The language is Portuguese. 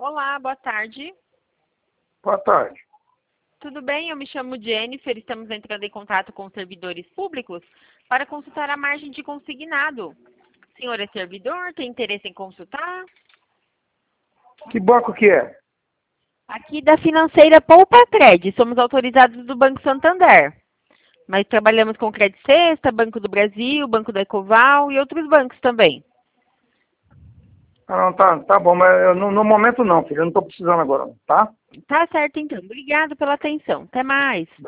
Olá, boa tarde. Boa tarde. Tudo bem? Eu me chamo Jennifer. Estamos entrando em contato com os servidores públicos para consultar a margem de consignado. O senhor é servidor? Tem interesse em consultar? Que banco que é? Aqui da financeira Poupa Cred. Somos autorizados do Banco Santander. Mas trabalhamos com Credit Sexta, Banco do Brasil, Banco da Ecoval e outros bancos também. Ah, não, tá bom, mas no momento não, filho. Eu não estou precisando agora, tá? Tá certo, então. Obrigada pela atenção. Até mais.